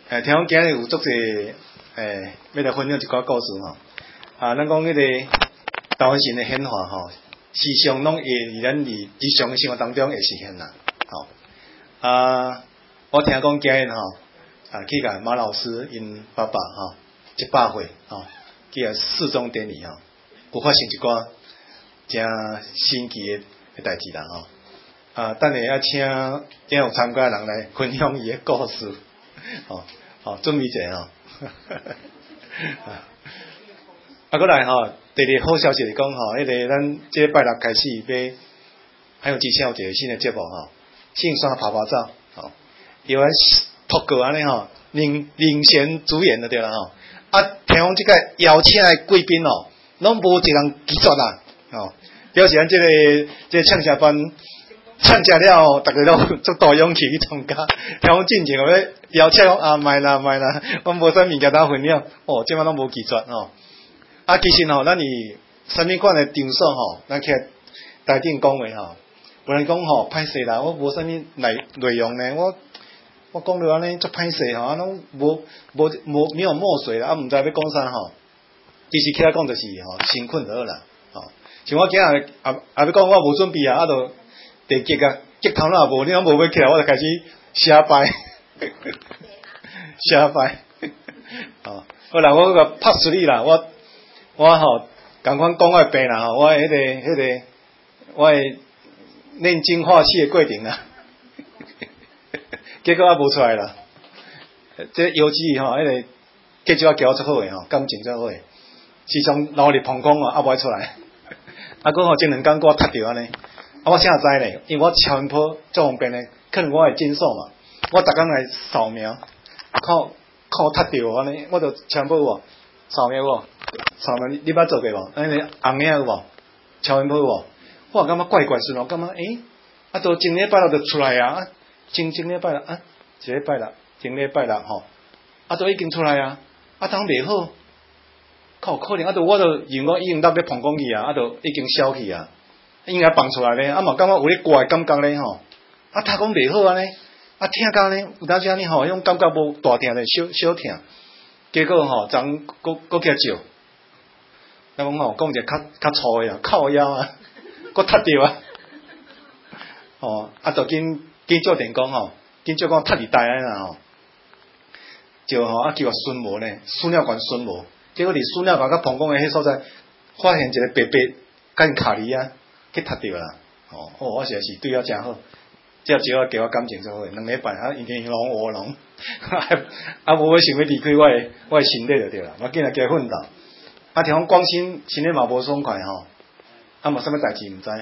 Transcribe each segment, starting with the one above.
听讲今日有足侪要来分享一寡故事吼。咱讲迄个大瘟神的显化吼，时常拢会伫咱日常的生活当中会实现啦。我听讲今日去甲马老师因爸爸100岁去个4中典礼有发生一寡真神奇的代志啦等下要请今有参加的人来分享伊的故事准备者过来第二好消息是讲迄个咱这拜六开始要还有介绍一个新的节目杏山爬爬照由咱托哥安尼领衔主演的对啦听讲即个邀请的贵宾拢无一人拒绝啦表示咱这个唱声班唱食了大家都足大勇气去参加，听讲进前要邀请讲莫啦，我无啥物件当分享即摆拢无拒绝其实咱是啥物款的场所咱去台顶讲话有人讲歹势啦，我无啥物内容呢，我讲到安尼足歹势拢没有墨水啦，毋知要讲啥其实起来讲就是先困就好啦像我今日要讲我无准备就地吉吉头啦无，你拢无要起来，我就开始写bài写bài好啦，我个拍死你啦，我共款讲我的病啦我迄个我的炼精化气的过程啦结果无出来啦，这邮寄迄个结果交足好诶感情足好诶，时常努力碰空无爱出来过前2天我踢着安尼我啥知呢？因为我超音波足方便诶，可能我会诊所嘛，我逐工来扫描，靠踢着安尼，我就超音波有无？扫描有无？扫描你捌做过无？安尼红影有无？超音波有无？我感觉怪顺我感觉都前礼拜六就出来前礼拜六一礼拜六前礼拜六都已经出来当袂好，靠可能我都因为我已经要膀胱去都已经消去应该放出来咧，嘛感觉有咧怪感觉咧他讲袂好安尼，听到咧有当时安尼迄种感觉无大疼咧，小疼，结果昨搁去照，咱讲讲一个较粗诶靠腰搁踢着就紧照电讲紧照讲踢伫台安啦照叫孙无呢，输尿管孙无，结果伫输尿管甲膀胱诶迄所在发现一个白甲因卡哩去踢着啦我实在是对我真好，只招我给我感情足好，2礼拜因天龙卧龙无要想要离开我的身体就对啦，我紧来加奋斗听讲光身体嘛无爽快嘛啥物代志毋知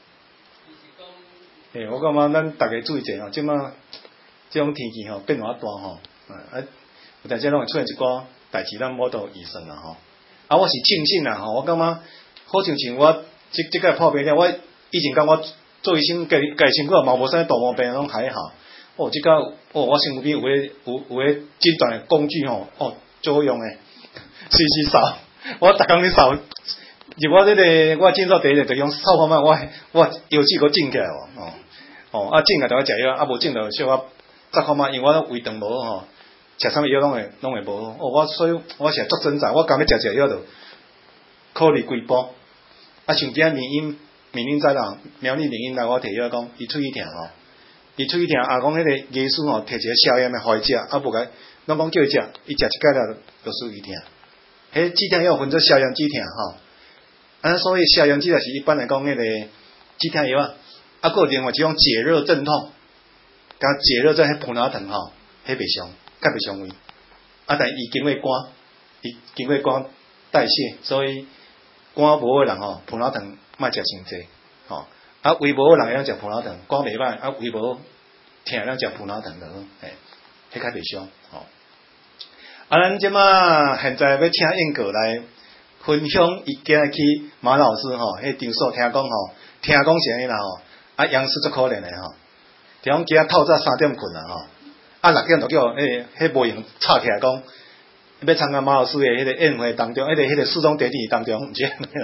我感觉咱大家注意者即马即种天气变化大有阵时拢会出现一寡代志，咱无都预算啦我是庆幸啦我感觉好像我即个破病了，我以前感觉做医生家身躯嘛无啥大毛病，拢还好即个我身躯有诶诊断的工具最好用诶，随扫我逐工咧扫，入我我诊所第一日就用扫把我药剂搁整起来整下就要食药无整就小可早看嘛，因为我胃肠无好食啥物药拢会无好所以我是足挣扎，我刚要食药就考虑规步像今仔缅因在啦，苗栗缅因来我摕药讲伊喙疼伊喙疼讲迄个医师摕一个消炎的互伊食无甲拢讲叫伊食，伊食一摆了就输伊疼，迄止疼药分做消炎止疼所以消炎止就是一般来讲迄个止疼药还有另外一种解热镇痛，甲解热在迄普拿疼迄袂伤，较袂伤胃但伊经过肝代谢，所以肝无的人普拿疼莫食伤济胃无的人会当食普拿疼，肝袂歹胃无疼会当食普拿疼就好迄较袂伤咱即马现在要请燕哥来分享伊今日去马老师迄场所听讲是安尼啦杨师足可怜的听讲今仔透早3点困啦6点就叫迄无闲吵起来讲要参加马老师的迄个宴会当中，迄个4中典礼当中，毋知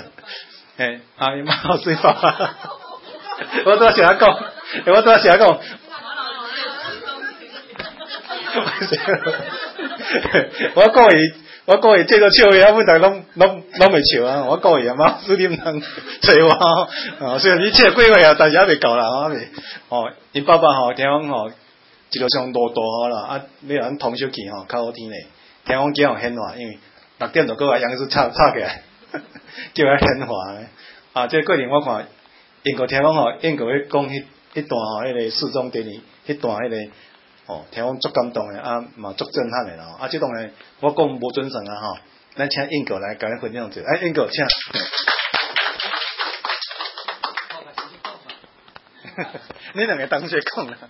马老师爸爸，我拄仔想讲， 我故意这个笑话，本来拢袂笑啊！我故意啊嘛，是你们人找我虽然你这几岁啊，但是还袂够啦，未因爸爸听讲一路上路大啦，要咱通宵去较好天嘞。听讲叫人显化，因为6点就过来，杨叔吵起来，叫人显化这过程我看，英国听讲英国咧讲迄段迄个四中典礼，迄段迄个听讲足感动诶，嘛足震撼诶啦。这当然我讲无准算啊咱请英国来甲咱分享者，英国请。你两个同学讲啦。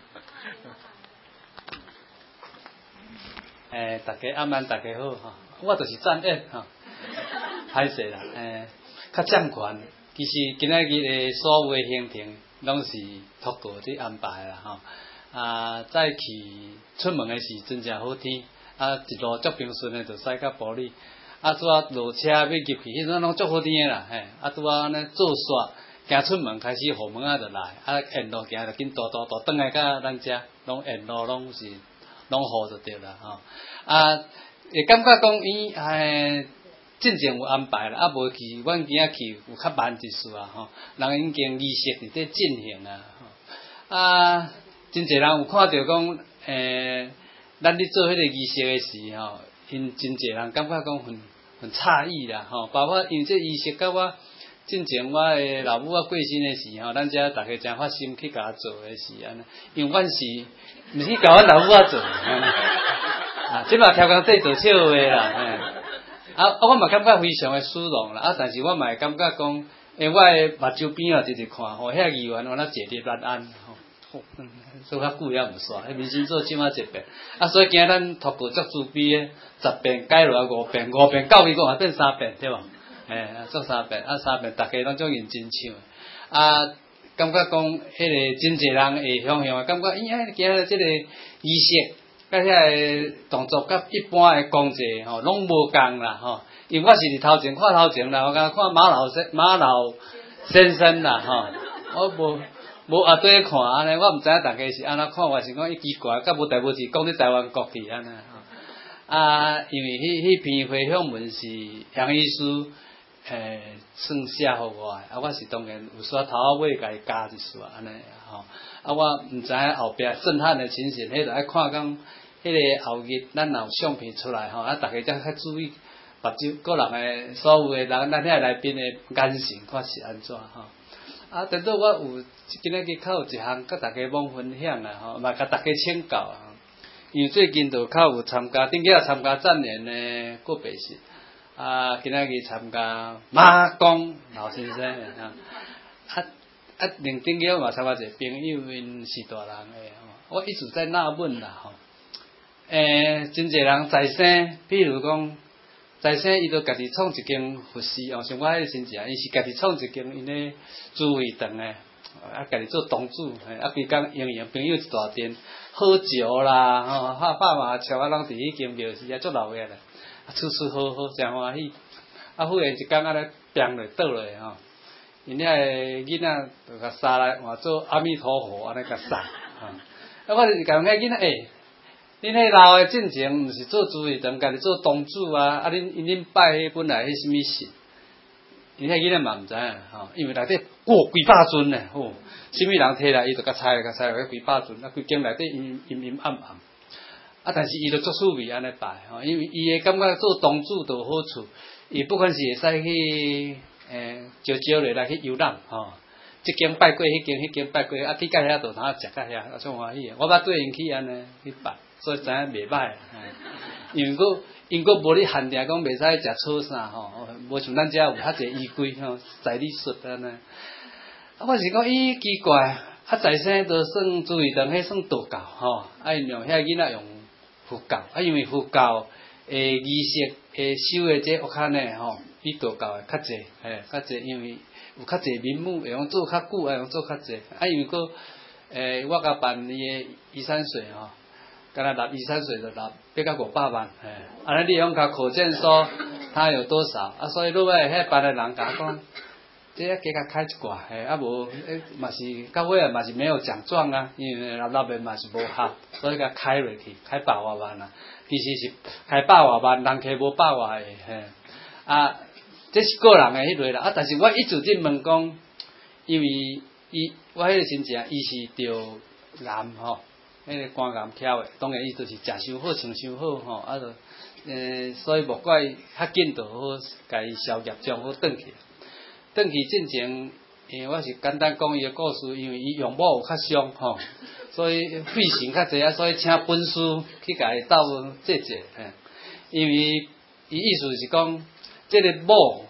大家晚安，大家好我就是赞恩歹势啦，较暂款。其实今仔日的所有的行程拢是托过伫安排啦早起出门的时真正好天，一路足平顺的就驶到埔里，拄落车要入去，迄阵拢足好天的啦，拄安尼做煞，行出门开始后门就来，沿路行就紧踱转来到咱遮，拢沿路拢是拢好就对啦会感觉讲伊进前有安排啦，无去，阮今仔去有较慢一丝人已经仪式伫咧进行啦真侪人有看到讲咱咧做迄个仪式的时因真侪人感觉讲很诧异啦包括因为这仪式甲我进前我的老母过身的时咱遮大家真发心去甲做的是安尼，因为阮是毋是甲阮老母做即嘛超工做笑话啦我嘛感觉非常的殊荣啦但是我嘛会感觉讲我的目睭边直直看遐议员我坐立难安做较久也毋煞，迄面星座即马一遍所以今仔咱透过足自卑的10遍改落来5遍，5遍到伊讲变3遍对无做3遍3遍大家拢种认真唱感觉讲迄个真侪人会想象感觉今仔即个仪式甲遐个动作甲一般的公祭拢无共啦因为我是伫头前看啦，我敢看马老先生啦我无对看安尼，我毋知影大家是安怎看，我是讲伊奇怪，甲无代无志讲咧台湾国去安尼因为迄篇回响文是杨医师算写互我的我是当然有煞头尾甲伊加一丝安尼我毋知影后壁震撼的情形，迄著爱看讲迄个后日咱若有相片出来大家才较注意目睭个人的所有的人，咱遐来宾的眼神看是安怎等到我有今仔日较有一项甲大家忙分享啦嘛甲大家请教因为最近就较有参加，顶个参加赞联的告别式今仔日参加马公老先生另顶个嘛参加一个朋友因是大人的我一直在纳闷啦真侪人在生，比如讲在生伊就家己创一间服饰像我迄个亲戚伊是家己创一间因咧煮味肠的家己做东主规工用朋友一大阵喝酒啦拍麻将拢伫迄间庙是足闹热的处处好真欢喜忽然一工尼病落倒落因遐个囡仔就甲杀来换做阿弥陀佛安尼甲杀我就是甲遐囡仔恁迄老的进前毋是做主位堂，家己做东主恁拜迄本来迄什么神？因遐囡仔嘛毋知影因为内底几百尊呢什么人摕来伊就甲猜落几百尊规间内底阴暗但是伊就足趣味安尼拜因为伊会感觉做东主就有好处，伊不管是会使去招落来去游览即间拜过，迄间拜过去到遐就通食到遐足欢喜我捌对因去安尼去拜。所以知影袂歹，因为因无咧限定讲袂使食草啥无像咱遮有较侪依规在理术安尼我是讲奇怪在生都算注意堂，迄算道教因用遐囡仔用佛教因为佛教仪式修的这学较呢比道教的较侪较侪，因为有较侪名目会用做较久，会用做较侪因为佫我甲办伊的遗产税敢若纳23岁就纳要到500万，安尼你用甲口证说他有多少所以落尾遐办的人甲我讲， 这加甲开一挂，啊无，嘛是到尾嘛是没有奖状啊，因为立的嘛是无合，所以甲开落去，开100外万啊，其实是开100外万，人开无100外的，啊，这是个人的迄类啦，啊，但是我一直伫问讲，因为我迄个亲戚伊是着癌吼，迄个肝癌翘的，当然伊就是食伤好，穿伤好吼，啊就所以无怪较紧就好，甲伊消业障好转去。转去进前，因为我是简单讲伊个故事，因为伊用某有较伤吼，所以费神较济啊，所以请本师去甲伊斗治治，因为伊意思是讲，这个某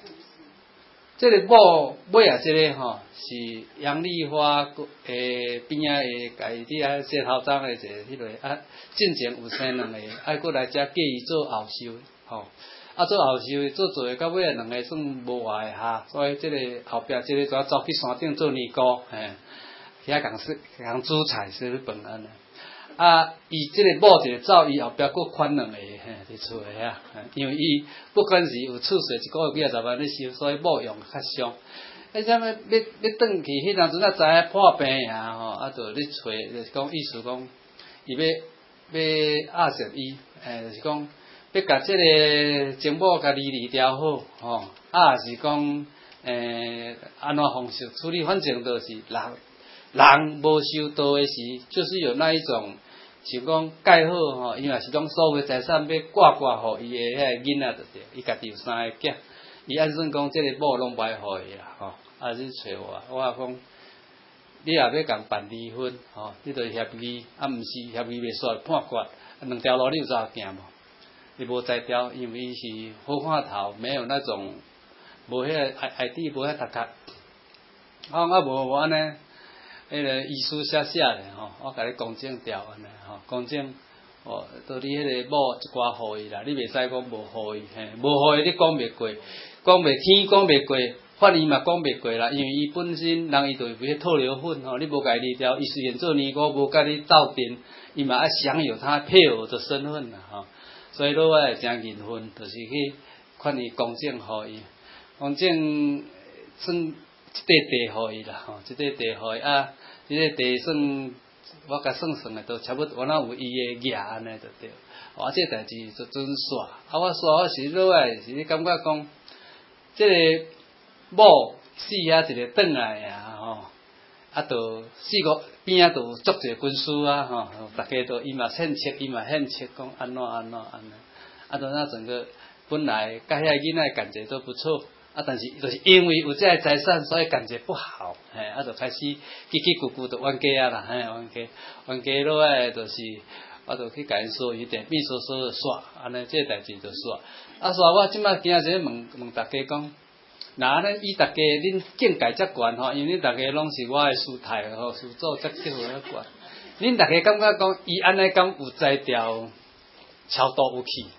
尾啊，这个吼是杨丽花边仔的家己伫遐洗头章的一个迄个啊，进前有生2个，爱过来遮叫伊做后收吼。啊，做后收做诶，到尾2个算无偌会下，所以即个后壁即个就走去山顶做年糕，遐共煮菜食饭安尼。啊，伊即个某一个走，伊后壁佫款2个，伫厝诶遐，因为伊不管是有厝税，1个月几20万咧收，所以某用较伤。啥物要转去，迄当阵知影破病啊吼，啊就咧找，就是讲意思讲，伊要压实伊，就是讲。要甲即个情某甲离调好，吼，啊是讲安怎方式处理，反正就是人无收到的时，就是有那一种，像讲盖好吼，伊若是讲所有财产要挂互伊的遐个囡仔就对，伊家己有3个囝，伊按算讲即个某拢歹互伊啦，吼，啊去找我也讲，你也要共办离婚，吼，你着协议，啊毋是协议袂煞判决，2条路你有走行无？伊无才调，因为伊是好看头，没有那种无迄个ID无遐读壳。无安尼，迄个遗书写咧吼，我甲你公证调安尼吼，公证哦，到你迄个某一寡互伊啦，你袂使讲无互伊，无互伊你讲袂过，讲袂天讲袂过，法院嘛讲袂过啦，因为伊本身人伊就是迄套流粉吼，你无甲伊离调，伊虽然做年糕无甲你斗阵，伊嘛爱享有他配偶的身份啦吼。所以老外会诚认分，就是去看伊公证互伊，公证算一块地互伊啦，吼，一块地互伊啊，即个地算我甲算诶，都差不多，我那有伊诶额安尼就对。啊，这代志就准煞，啊，我是老外是感觉讲，即个某死遐一个转来啊，吼。啊，就4、5边仔就有足侪军师啊，吼，大家都伊嘛献策，讲安怎，啊，就那整个本来甲遐囡仔感觉都不错，啊，但是就是因为有这个财产，所以感觉不好，啊，就开始叽叽咕咕就冤家啊啦，冤家落来就是，我就去甲因说，伊电秘书说就煞，安尼这代志就煞，啊，煞我即摆今仔日问大家讲。那安尼，伊大家恁境界遮悬吼，因为恁大家拢是我的师太吼，师祖遮叫遐悬。恁大家感觉讲，伊安尼敢有才调超度有去？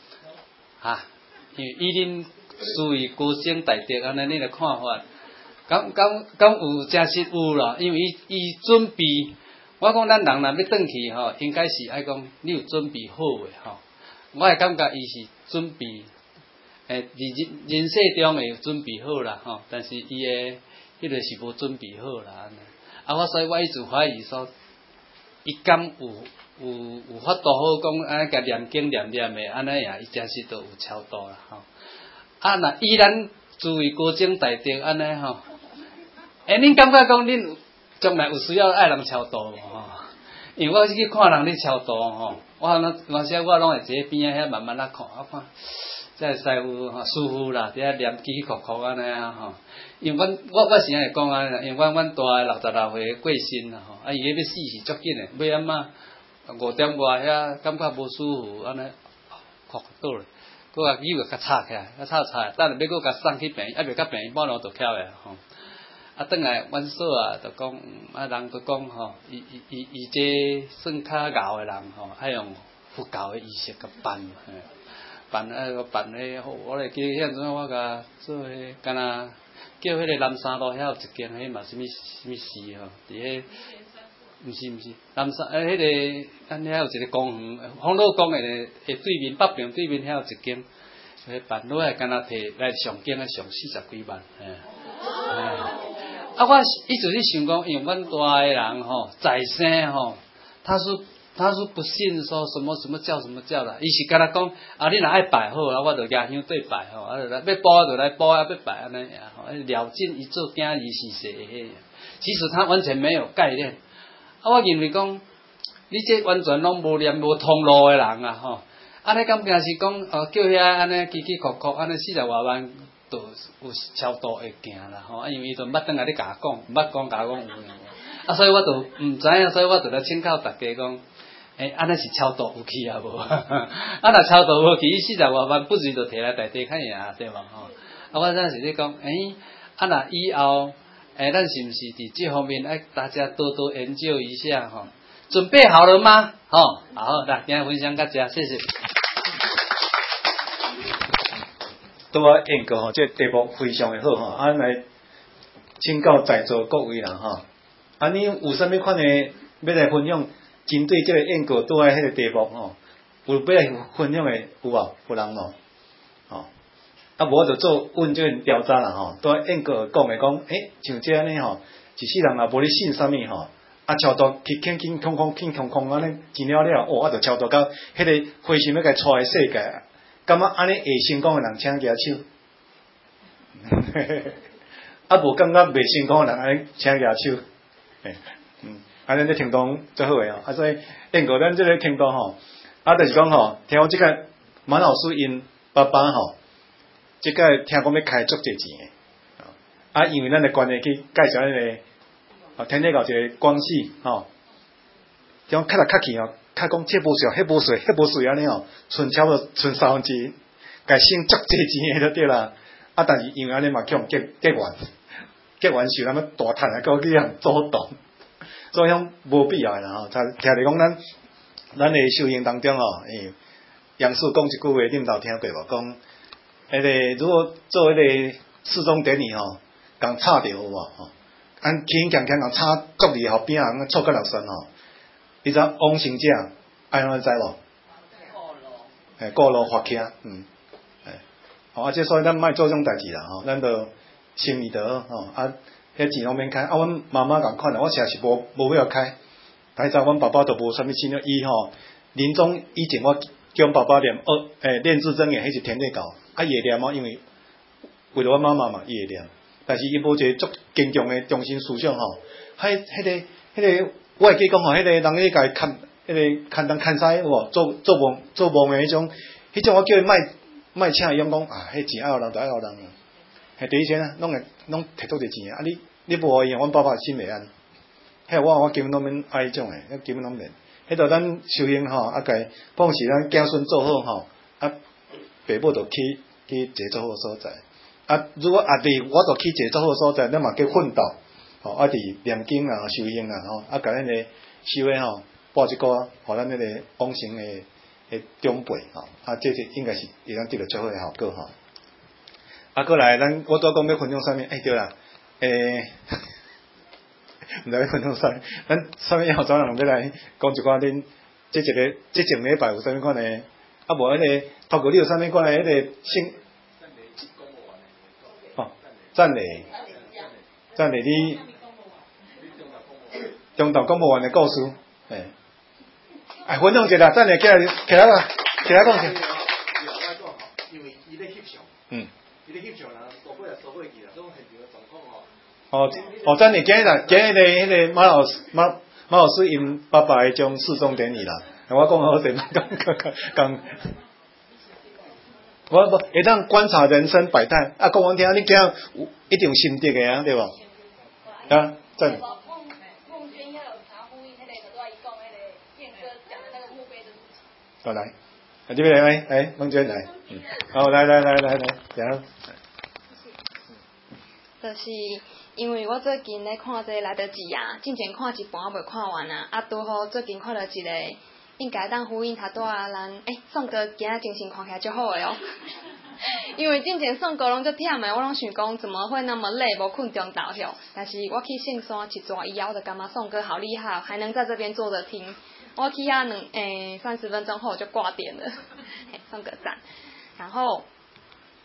因为以恁属于高僧大德安尼恁的看法，敢有真实有啦？因为伊准备，我讲咱人若要转去吼，应该是爱讲你有准备好诶吼。我会感觉伊是准备。人世中会准备好啦吼，但是伊诶迄个是无准备好啦安尼。啊，所以我一直怀疑说，伊敢有法度好讲安尼甲念经念诶安尼啊，伊真是都有超度啦吼。啊，若依咱作为高僧大德安尼吼，恁感觉讲恁将来有需要爱人超度无吼？因为我去看人咧超度吼，有时我拢会坐边仔遐慢慢啊看，我看。即个师傅吼，师傅啦，伫遐念起哭哭安尼啊吼。因为我是安尼讲啊，因为阮大个66岁过身啦吼，啊伊要死是足紧诶，要安怎5点外遐感觉无舒服安尼，哭倒咧，佫甲右甲插起来，插，等下要佫甲送去病院，还袂甲病院半路就翘诶吼。啊，转来阮嫂啊，就讲啊，人就讲吼，伊这算较熬诶人吼，爱用佛教诶仪式甲办。办迄，我来记遐阵我甲做迄，敢若叫迄个南山路遐有一间，迄嘛什么寺吼，伫迄，毋是南山迄个，咱遐有一个公园，丰乐宫诶对面北边对面遐有一间，迄办落来敢若摕来上经诶上40几万， 啊，我一直去想讲，因为阮大个人吼，在生吼，他是不信说什么什么教什么教啦，伊是甲他讲啊，你若爱拜好啊，我就举香对拜吼，啊，要补就来补啊，要拜安尼呀，吼，了尽一做惊伊是谁？其实他完全没有概念。啊，我认为讲，你这完全拢无念无通路的人啊，吼，安尼敢惊是讲叫遐安尼叽叽哭哭，安尼40外万。就有超度会行啦吼，因为伊就毋捌转来咧甲我讲，毋捌讲甲我讲有啊，所以我就毋知影，所以我就来请教大家讲，安尼是超度有去啊无？啊，若超度无去，伊40外万不如就摕来大地看呀，对无吼？啊，我当时咧讲，啊，若以后，咱是毋是伫这方面爱大家多多研究一下吼？准备好了吗？吼，好，来，今日分享到这，谢谢。 拄啊演过吼，这题目非常的好吼，来请教在座各位啦吼。你有啥物款的要来分享？针对这个演过拄啊迄个题目吼，有要来分享的有无？有人无？吼，啊无就做问卷调查啦吼。拄啊演过讲的讲，像这安尼吼，一世人也无咧信啥物吼，啊超度去轻空安尼真了了，啊就超度到迄个花心要甲带的世界。感觉安尼会成功的人请举手，啊无感觉袂成功的人安尼请举手，安尼咧听众最好诶哦，所以应过咱即个听众吼，就是讲吼，听讲即个马老师因爸爸吼，即个听讲要开足侪钱诶，因为咱的关系去介绍迄个天天搞一个关系吼，种较来较去哦。较讲这无水，迄无水安尼哦，剩差不多剩1/3，该省足济钱就对啦。但是因为安尼嘛，叫人结完是咱要大赚啊，够去人主动，所以讲无必要啦吼。听你讲咱的修行当中哦，杨叔讲一句话，你毋知有听过无？讲迄个如果做迄个四中典礼吼，共插着有无吼？轻强共插足厉后边啊，错个6身吼。你知往生者爱安怎知无？过路发起这所以咱莫做这种代志啦吼，咱就心意就好吼，迄钱拢免开，阮妈妈共款啦，我实在是无要开，但是阮爸爸都无啥物信了，伊吼临终以前我叫阮爸爸念字真言，迄是天地教，伊会念因为为了阮妈妈嘛，伊会念，但是伊无一个足坚强的中心思想吼，迄个。我会记讲吼，迄个人咧甲伊牵，迄个牵东牵西，有无做梦诶迄种，我叫伊莫请伊用讲迄钱爱互人就爱互人，第一先啊，拢摕足侪钱啊，你无互伊，阮爸爸心袂安，迄我根本拢免爱迄种诶，根本拢免，迄度咱修行吼，甲伊放是咱子孙做好吼，爸母就去一个做好所在，如果弟我就去一个做好所在，咱嘛叫奋斗。伫念经啊、修行啊，甲咱个修诶吼，报一个，互咱迄个往生诶长辈吼，这是应该是会当得到最好诶效果吼。过来，我拄讲要分享啥物？对啦，毋知要分享啥，咱啥物要怎人要来讲一寡恁即前礼拜有啥物款诶？无迄个透过你有啥物款诶？迄个赞美你。中岛公务员的故事，分享一下，等下起来讲下。因为伊咧翕相，伊咧翕相啦，收尾去啦，种现场的状况等下今日马老师因爸爸迄种4中典礼啦，我讲好势，讲，我会当观察人生百态，讲我听，你今有一定心得的对无？真。来，这边来，孟娟来，好，来，然后， 就是因为我最近咧看这来得及啊，之前看一半未看完啊，拄好最近看到一个应该当呼应他多啊人，宋哥今仔精神看起来就好诶哦。因为之前宋哥拢足忝诶，我拢想讲怎么会那么累，无困中倒休。但是我去圣山一抓以后，就感觉宋哥好厉害，还能在这边坐着听。我去遐30分钟后就挂点了，宋哥赞。然后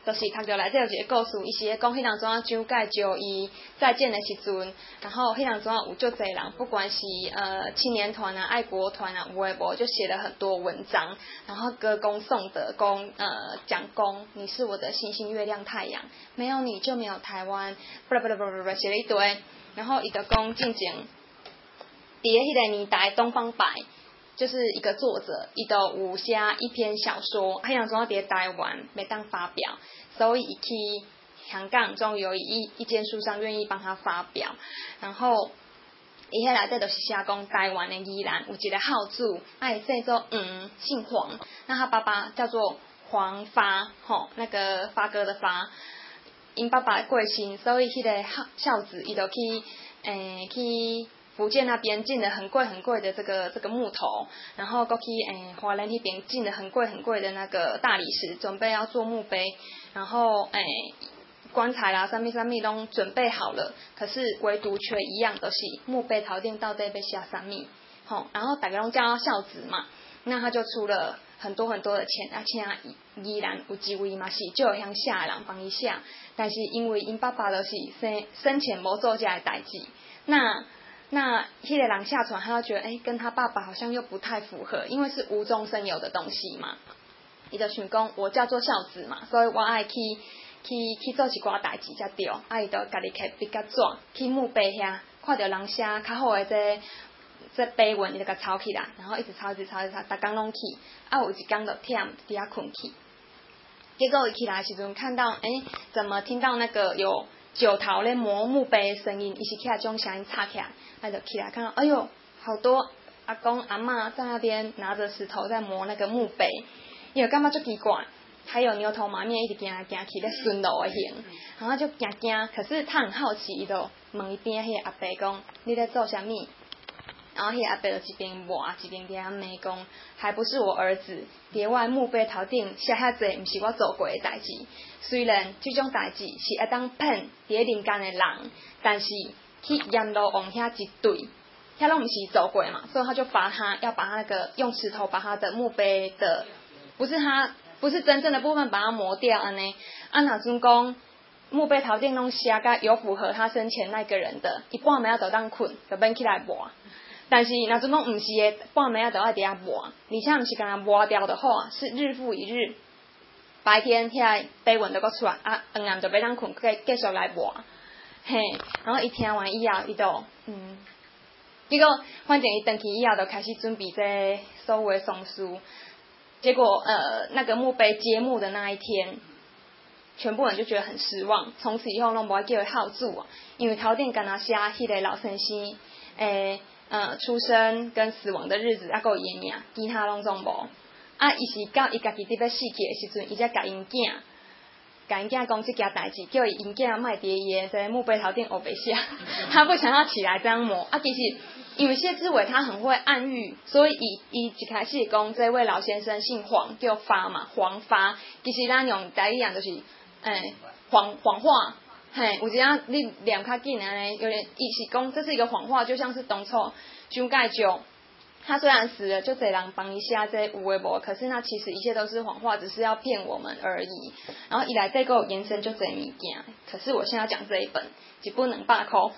就是读到内底有一个故事，伊是咧讲迄当阵蒋介石伊再见的时阵，然后迄当阵有足侪人，不管是青年团啊、爱国团啊，有诶无就写了很多文章，然后歌功颂德，讲功，你是我的星星、月亮、太阳，没有你就没有台湾，不写了一堆，然后伊就讲进前，伫咧迄个年代，东方白。就是一个作者，伊都有写一篇小说，他想说伫台湾没当发表，所以伊去香港，终于有一间书商愿意帮他发表，然后伊迄内底就是写讲台湾的宜兰有一个号主，会姓做姓黄，那他爸爸叫做黄发，那个发哥的发，因爸爸过身，所以迄个孝子伊就去福建那边进了很贵很贵的这个木头，然后过去华人那边进了很贵很贵的那个大理石，准备要做墓碑，然后棺材啦，什么拢准备好了，可是唯独缺一样，就是墓碑头顶到底要写什么，然后大家拢叫他孝子嘛，那他就出了很多很多的钱，请宜兰有一位嘛是就有乡下人帮伊写，但是因为因爸爸就是生前无做这的代志，那迄个人下船，他就觉得跟他爸爸好像又不太符合，因为是无中生有的东西嘛。伊就想讲，我叫做孝子嘛，所以我爱去做一寡代志才对。伊就家己摕笔甲纸去墓碑遐，看到人写较好的这碑文，伊就甲抄起来，然后一直抄，逐工拢去。有一工就忝，伫遐困去。结果伊起来的时阵，看到怎么听到那个有九头咧磨墓碑的声音，伊是起来种声音插起来。他就起来看到，哎呦，好多阿公阿嬷在那边拿着石头在磨那个墓碑，伊就感觉足奇怪，还有牛头马面一直行来行去咧巡逻的行，然后就惊，可是他很好奇，伊就问伊边迄个阿伯讲，你在做啥物？然后迄个阿伯就一边磨一边跟他骂讲，还不是我儿子，伫我墓碑头顶写遐济，毋是我做过的代志。虽然这种代志是会当骗伫咧人间的人，但是去阎罗王遐一对，遐拢毋是走过嘛，所以他就罚他，要把他那个用石头把他的墓碑的，不是真正的部分把它磨掉安尼。若阵讲墓碑头顶拢写甲有符合他生前那个人的，伊半暝就当困，就免起来磨。但是若阵讲毋是的，半暝就爱伫遐磨，而且毋是干磨掉的话，是日复一日，白天遐碑文就搁出来，暗暗就要当困，继续来磨。嘿，然后伊听完以后，伊就结果反正伊回去以后，就开始准备这所有的丧事。结果那个墓碑揭幕的那一天，全部人就觉得很失望，从此以后拢无爱叫伊孝子啊，因为头顶敢若写迄个老先生出生跟死亡的日子，还有伊的名，其他拢总无。伊是到伊家己伫要死去的时阵，伊才甲因囝讲这件代志，叫因囝莫伫伊的这墓碑头顶黑白写，他不想要起来这样磨。其实因为谢志伟他很会暗喻，所以伊一开始讲这位老先生姓黄，叫发嘛，黄发。其实咱用台语讲就是谎话，有一下你念较紧安尼，有点伊是讲这是一个谎话，就像是当初蒋介石。他虽然死了，就侪人帮一下这有的无，可是那其实一切都是谎话，只是要骗我们而已。然后以来这个延伸就侪物件，可是我现在讲这一本一本200块，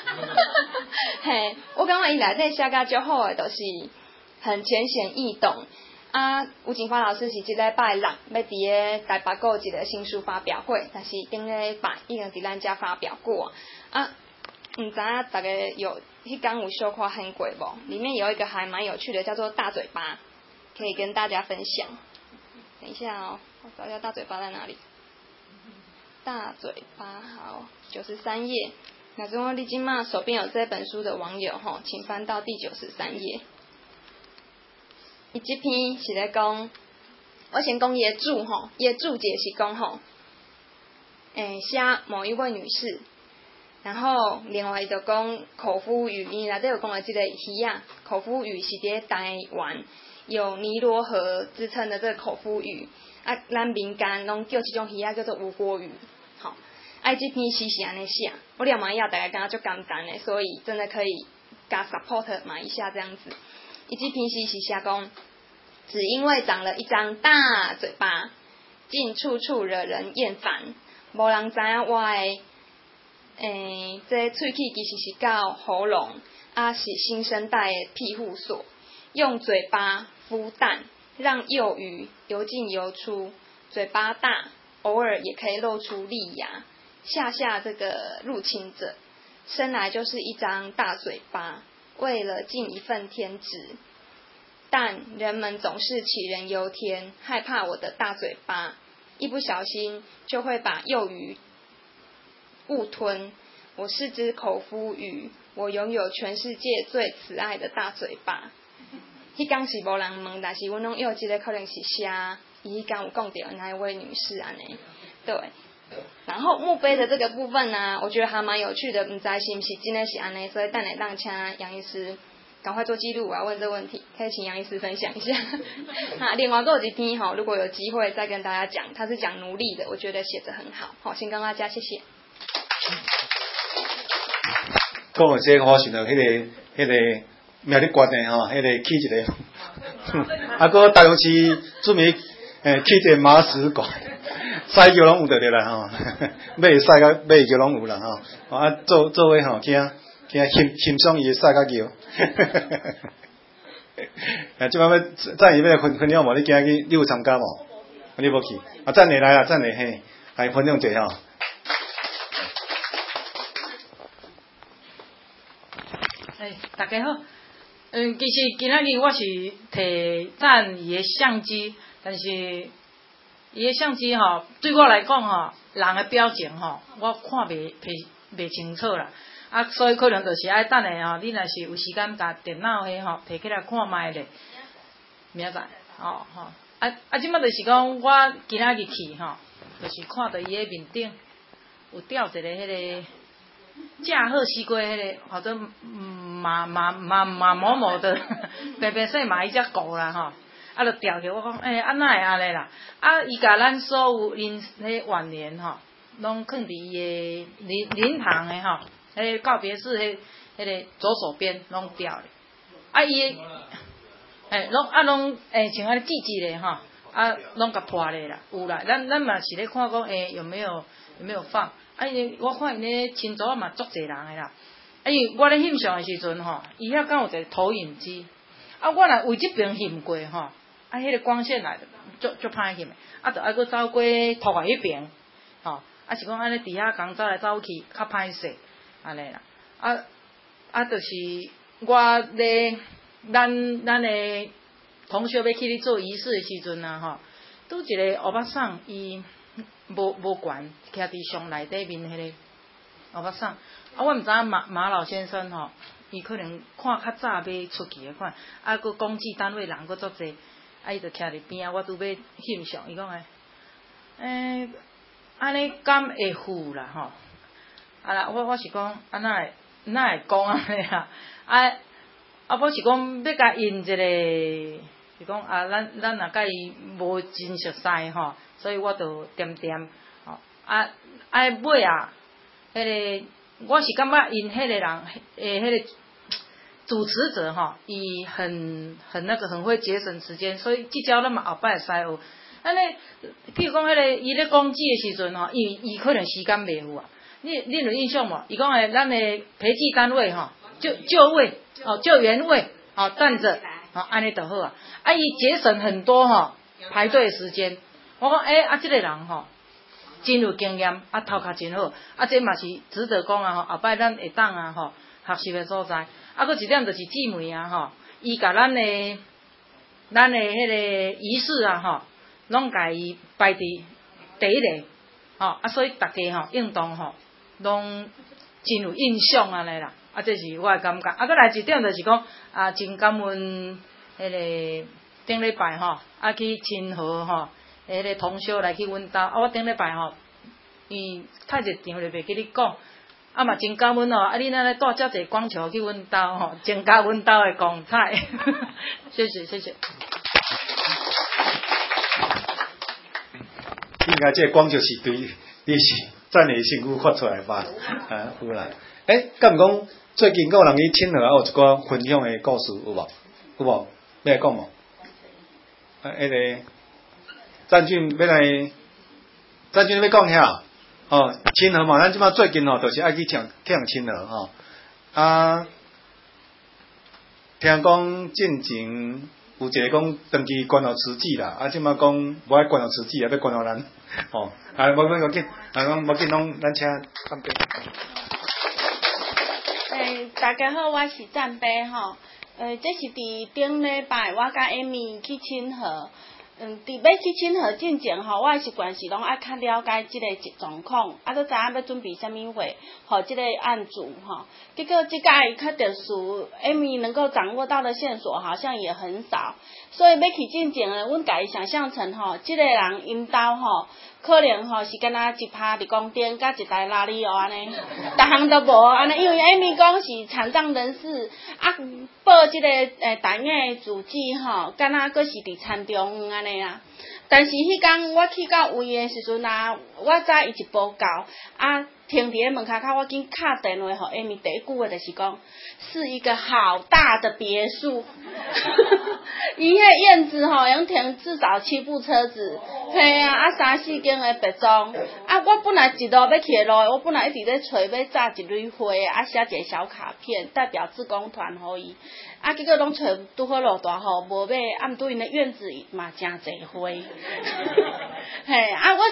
我感觉以来这写甲足好的，就是很浅显易懂。吴景华老师是这礼拜6要伫咧台北有一个新书发表会，但是顶礼拜已经伫咱家发表过唔知影大家有迄天有小可看过无？里面有一个还蛮有趣的，叫做大嘴巴，可以跟大家分享。等一下哦，我找一下大嘴巴在哪里。大嘴巴好，93页。那如果你今嘛手边有这本书的网友请翻到第93页。伊这篇是咧讲，我先讲伊的注伊的注解是讲写某一位女士。然后另外就讲口腹语，伊内底有讲的这个鱼口腹语是伫台湾有尼罗河之称的这个口腹语，咱民间拢叫这种鱼叫做吴郭鱼。好，这篇诗是安尼写，我念完以后大家感觉就简单的，所以真的可以加 support 买一下这样子。伊这篇诗是写讲，只因为长了一张大嘴巴， 竟处处惹人厌烦。无人知影我的这喙齿其实是到喉咙，是新生代的庇护所。用嘴巴孵蛋，让幼鱼游进游出。嘴巴大，偶尔也可以露出利牙，吓吓这个入侵者。生来就是一张大嘴巴，为了尽一份天职。但人们总是杞人忧天，害怕我的大嘴巴，一不小心就会把幼鱼误吞。我是只口腹鱼，我拥有全世界最慈爱的大嘴巴。迄天是无人问，但是阮拢用这个可能是写，伊迄天有讲到那一位女士安尼，对。然后墓碑的这个部分呢，我觉得还蛮有趣的，不知道是不是真的是安尼，所以等下让请杨医师赶快做记录，我要问这个问题，可以请杨医师分享一下。另外有一篇如果有机会再跟大家讲，他是讲奴隶的，我觉得写得很好。好，先跟大家谢谢。 讲的这个我想到迄个苗栗县的迄个起一个，个台中市著名起一个马屎馆，西桥拢有得啦马西甲马桥拢有啦做位惊欣赏伊的西甲桥。即摆要赞伊要分享无？你今日你有参加无？你无去？赞你来啦，赞你嘿，来分享一下。 大家好。其实今仔日我是摕赞伊的相机，但是伊的相机对我来讲人的表情我看袂清楚啦。所以可能就是爱等下你若是有时间甲电脑迄摕起来看卖咧，明仔载即摆就是讲我今仔日去就是看到伊的面顶有吊一个迄个。驾鹤西归迄个，或者马某某的，白白细马一只狗啦就吊起我讲，安那会安尼啦？伊甲咱所有恁迄晚年拢放伫伊的灵堂的迄个告别式迄个左手边拢吊咧。伊拢像安尼记咧拢甲破咧啦，有啦。咱嘛是咧看讲，有没有放？我看因咧亲族嘛足侪人诶啦。我咧翕相诶时阵伊遐敢有一个投影机。我若为即边翕过迄个光线来足歹翕诶。就爱搁走过头外迄边是讲安尼伫遐共走来走去较歹势安尼啦。就是我咧咱诶同学要去咧做仪式诶时阵拄一个欧巴桑伊。无悬，徛伫上内底面迄个欧巴桑。我毋知影马老先生伊可能看较早要出去诶款，佮公祭单位人佮足济，伊就徛伫边我拄要翕相，伊讲安尼敢会赴啦我是讲哪会讲安尼啦？我是讲要甲因一个，是讲咱若甲伊无真熟悉所以我就点尾迄个我是感觉因迄个人迄个主持者伊很会节省时间，所以即招咱嘛后摆会使学。安尼，譬如讲迄个伊咧讲祭诶时阵伊可能时间袂赴啊。恁有印象无？伊讲咱诶陪祭单位就位救援位站着安尼就好啊。伊节省很多排队时间。我讲即个人真有经验，头壳真好，这嘛是值得讲后摆咱会当学习的所在。佫一点就是姊妹伊甲咱的迄个仪式拢甲伊摆伫第一个所以大家应当拢真有印象安尼啦。这是我的感觉。佫来一点就是讲真感恩迄个顶礼拜去亲和迄个同修来去阮兜，我顶礼拜伊太热场就袂记你讲，嘛真感恩你咱来带遮济广场去阮兜增加阮兜的光彩，谢谢。 应该这光就是对你是赞你辛苦发出来吧？有啦。敢毋讲最近有人去亲和有一寡分享的故事有无？要来讲无？迄个。赞俊要来咱今日要讲遐，哦，亲和嘛，咱即马最近吼，就是爱去听亲和吼。啊，听讲进前有一个讲登记关后辞职啦，啊，即马讲无爱关后辞职，也要关后咱，吼，啊，无紧，讲无紧，拢咱请干杯。 大家好，我是赞杯吼。这是伫顶礼拜我甲 Amy 去亲和。伫要去亲和进前吼，我的习惯是拢爱较了解即个状况，啊，都知影要准备啥物货，互即个案主吼。结果即届较特殊 ，Amy 能够掌握到的线索好像也很少，所以要去进前呢，阮家己想象成吼，即个人因兜吼，可能吼是敢若一拍立功顶，甲一台拉里奥安尼，逐项都无安尼，因为 Amy 讲是残障人士，啊，报即个台影的住址吼，敢若佫是伫田中央安尼啊。但是迄天我去到位的时阵啊，我早伊一步到，啊，停伫咧门口口，我紧敲电话互 Amy， 第一句话就是讲，是一个好大的别墅，伊迄院子吼，用停至少7部车子，嘿啊，3、4间的别庄，啊，我本来一路要去的路，我本来一直咧找要炸一蕊花，啊，写一个小卡片，代表志工团互伊。啊，结果拢找拄好落大雨，无买，啊，毋拄因的院子嘛真侪花，嘿，啊，我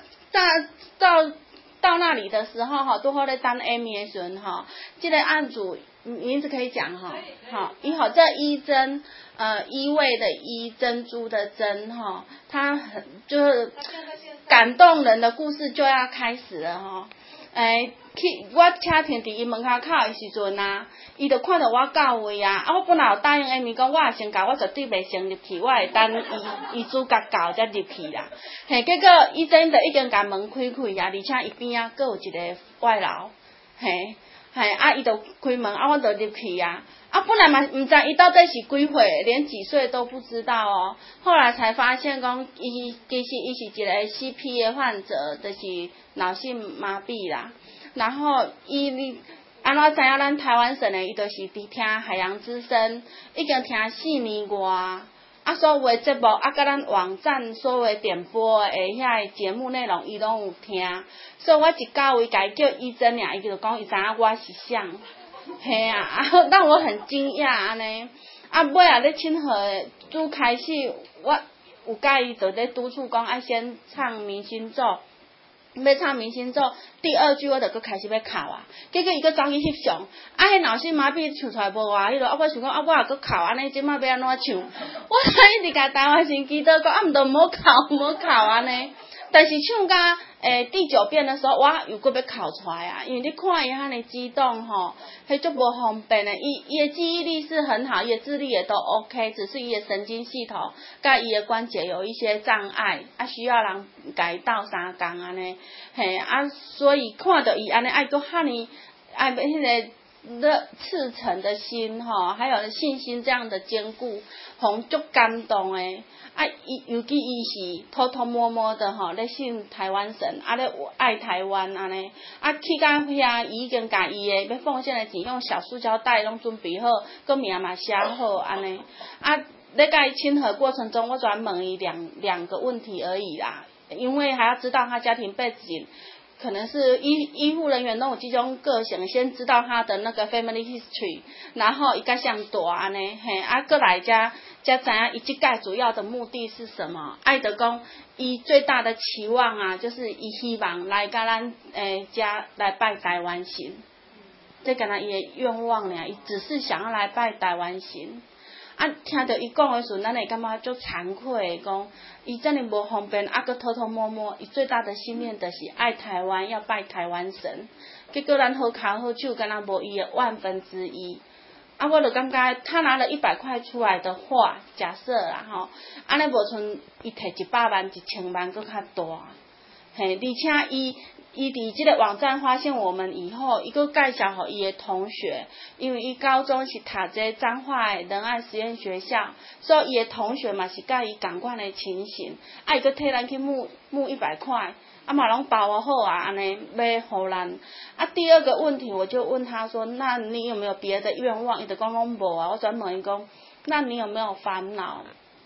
到那里的时候吼，拄好咧等 Amy 的时阵吼，这个案主名字可以讲吼，好，伊吼这依珍，依偎的依，珍珠的珍吼，他很就是感动人的故事就要开始了吼，我车停伫伊门口口的时阵啊，伊就看到我到位啊，我本来有答应 Amy 讲，我也先到，我绝对袂先入去，我会等伊主角到才入去啦。嘿，结果伊真就已经甲门开开啊，而且伊边啊佫有一个外劳，嘿，啊，伊就开门，啊，我就入去啊。啊，本来嘛毋知伊到底是几岁，连几岁都不知道哦。后来才发现讲，其实伊是一个 CP 的患者，就是脑性麻痹啦。然后伊安怎知影咱台湾省的，伊就是伫听海洋之声，已经听4年外，啊，所有的节目啊，甲咱网站所有的点播的遐节目内容，伊拢有听。所以我一到位，家叫伊真尔，伊就讲伊知影我是谁，嘿啊，让我很惊讶安尼。啊，尾啊咧亲和拄开始，我有甲伊就咧督促讲，爱先唱明星咒。要唱明星咒，第2句我就搁开始要哭啊，结果伊搁走去翕相，啊，迄脑性麻痹唱出来无偌迄落，啊，我想讲啊，我也搁哭，安尼即摆要安怎唱？我一直甲台湾神祈祷讲，啊，毋着毋好哭安尼。但是唱到第9遍的时候，我又搁要哭出来啊，因为你看伊遐尼激动吼，迄足无方便的。伊的记忆力是很好，伊的智力也都 OK， 只是伊的神经系统甲伊的关节有一些障碍，啊，需要人甲伊斗3工安尼，嘿啊，所以看到伊安尼爱搁遐尼爱迄个赤诚的心吼，还有信心这样的坚固，互足感动诶。啊，尤其伊是偷偷摸摸的吼，咧信台湾神，啊咧爱台湾安尼，啊去到遐，伊已经甲伊诶要奉献的钱用小塑胶袋拢准备好，个名嘛写好安尼，啊咧甲伊亲和过程中，我专问伊两个问题而已啦，因为还要知道他家庭背景。可能是医护人员都有这种个性，先知道他的那个 family history， 然后伊甲谁大安尼，嘿，啊，过来才知影伊这届主要的目的是什么。爱德讲，伊最大的期望啊，就是伊希望来甲咱家来拜台湾神，这敢若伊的愿望尔，伊只是想要来拜台湾神。啊，听到伊讲的时阵，咱会感觉足惭愧的，讲伊真哩无方便，啊，佮偷偷摸摸，伊最大的心念就是爱台湾，要拜台湾神。结果咱好脚好手，敢若无伊的1/1000。啊，我就感觉他拿了100块出来的话，假设啦吼，安尼无像伊摕100万、1000万佮较大，嘿，而且伊伫即个网站发现我们以后，伊佫介绍互伊的同学，因为伊高中是读这彰化的仁爱实验学校，所以伊的同学嘛是甲伊同款的情形，啊，伊佫替咱去募100块，啊嘛拢包好啊，安尼要互咱。啊，第2个问题我就问他说，那你有没有别的愿望？伊就讲拢无啊，我转问伊讲，那你有没有烦恼？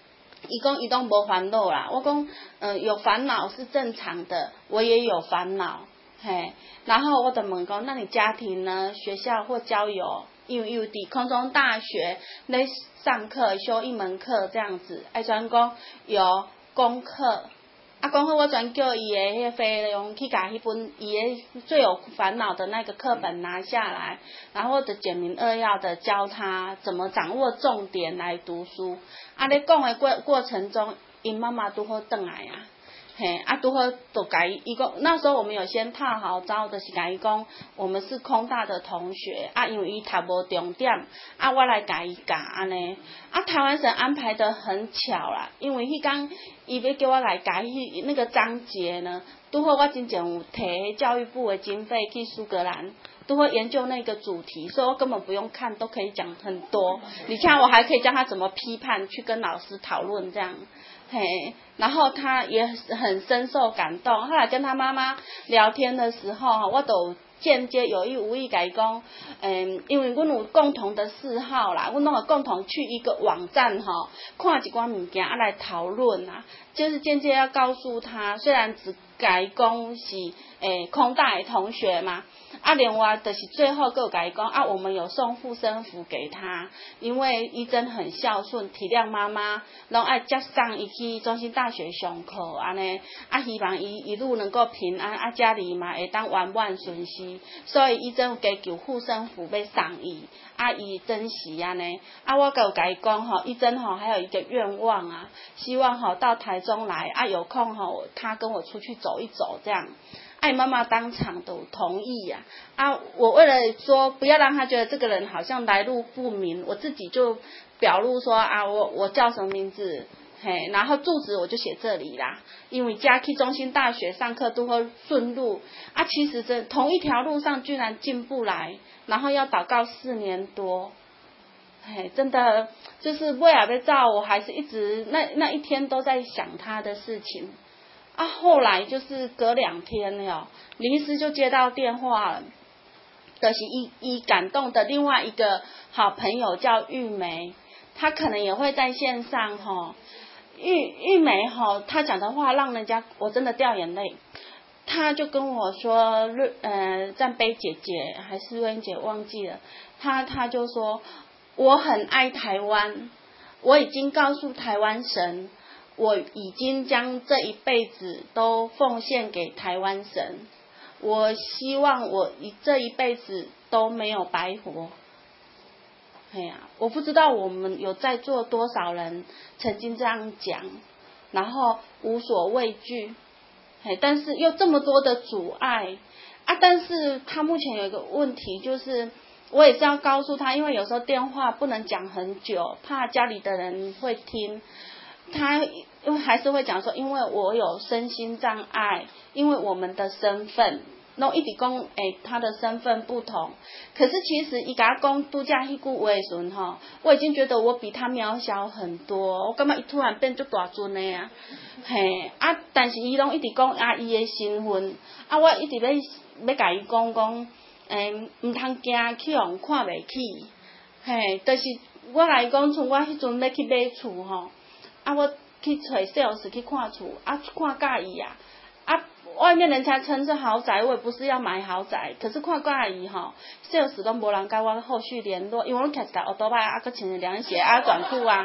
伊讲伊都无烦恼啦，我讲有烦恼是正常的，我也有烦恼，嘿，然后我就问讲，那你家庭呢？学校或交友？因为伫空中大学咧上课修一门课这样子，专讲有功课，功课我专叫伊的迄个费用去甲迄本伊的最有烦恼的那个课本拿下来，然后就简明扼要的教他怎么掌握重点来读书。咧讲的过程中，因妈妈拄好转来啊。嘿，拄好就甲伊讲，那时候我们有先套好招，就是甲伊讲，我们是空大的同学，因为伊读无重点，我来甲伊教安尼，台湾省安排得很巧啦，因为迄天伊要叫我来教那个章节呢，拄好我之前有摕教育部的经费去苏格兰。都会研究那个主题，所以我根本不用看，都可以讲很多。你看，我还可以教他怎么批判，去跟老师讨论这样。嘿，然后他也很深受感动。后来跟他妈妈聊天的时候，我都间接有意无意甲伊讲，因为阮有共同的嗜好啦，阮拢有共同去一个网站看一寡物件来讨论啊，就是间接要告诉他，虽然只甲伊讲是空大的同学嘛。另外就是最后还有甲伊讲我们有送护身符给他，因为伊真很孝顺，体谅妈妈，拢爱接送伊去中兴大学上课安尼，希望伊一路能够平安，家里嘛会当圆满顺遂，所以伊真有加求护身符要送伊，伊珍惜安尼，我还有甲伊讲伊真还有一个愿望啊，希望到台中来有空他跟我出去走一走这样。妈妈当场都同意我为了说不要让他觉得这个人好像来路不明，我自己就表露说我叫什么名字，然后住址我就写这里啦，因为家去中兴大学上课都会顺路其实同一条路上居然进不来，然后要祷告4年多，真的就是为了被照，我还是一直那一天都在想他的事情。后来就是隔2天了，林医师就接到电话了，就是伊感动的另外一个好朋友叫玉梅，她可能也会在线上玉梅她讲的话让人家我真的掉眼泪，她就跟我说赞杯姐姐还是瑞英姐忘记了，她就说我很爱台湾，我已经告诉台湾神。我已经将这一辈子都奉献给台湾神，我希望我这一辈子都没有白活。我不知道我们有在座多少人曾经这样讲，然后无所畏惧，但是又这么多的阻碍但是他目前有一个问题，就是我也是要告诉他，因为有时候电话不能讲很久，怕家里的人会听。他还是会讲说，因为我有身心障碍，因为我们的身份，那一直讲他的身份不同。可是其实伊甲我讲度假迄句话的时阵我已经觉得我比他渺小很多，我感觉伊突然变足大尊的但是伊拢一直讲伊的身份我一直要甲伊讲唔通惊去互看袂起，就是我来讲，像我迄阵要去买厝我去找 sales 去看厝看介意外面人家称是豪宅，我也不是要买豪宅，可是看介意sales 都无人甲我后续联络，因为我徛一台奥多摆佫穿凉鞋短裤拢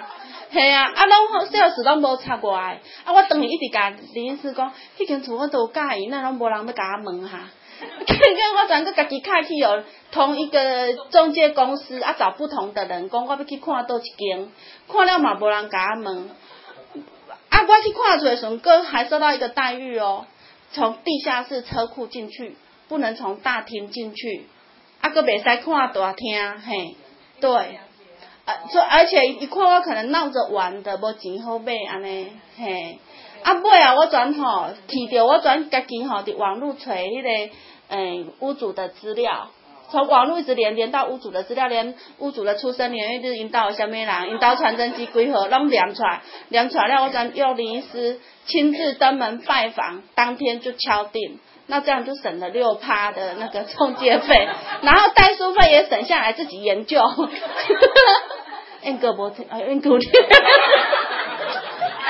sales 拢无插过来我当然一直甲林医师讲，迄间厝我都有介意，那拢无人要甲我问我转个家己开去同一个中介公司找不同的人讲我要去看倒一间，看了嘛无人甲我问我去看厝的时候还收到一个待遇从地下室车库进去，不能从大厅进去佫袂使看大厅对而且伊看我可能闹着玩的，无钱好买安尼尾我转去着我转家己伫网络找迄个屋主的资料，从网络一直连到屋主的资料，连屋主的出生年月日，因兜有啥物人，因兜传真机几号拢连出来了，我转用林医师亲自登门拜访，当天就敲定，那这样就省了6%的那个中介费，然后代书费也省下来，自己研究。